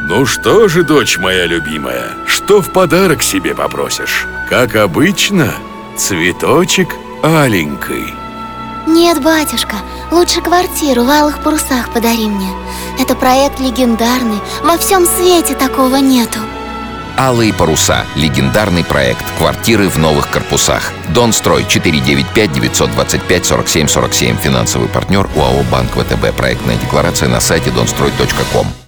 Ну что же, дочь моя любимая, что в подарок себе попросишь? Как обычно, цветочек аленький. Нет, батюшка, лучше квартиру в Алых Парусах подари мне. Это проект легендарный, во всем свете такого нету. «Алые паруса» – легендарный проект. Квартиры в новых корпусах. Донстрой 495-925-47-47. Финансовый партнер УАО «Банк ВТБ». Проектная декларация на сайте donstroy.com.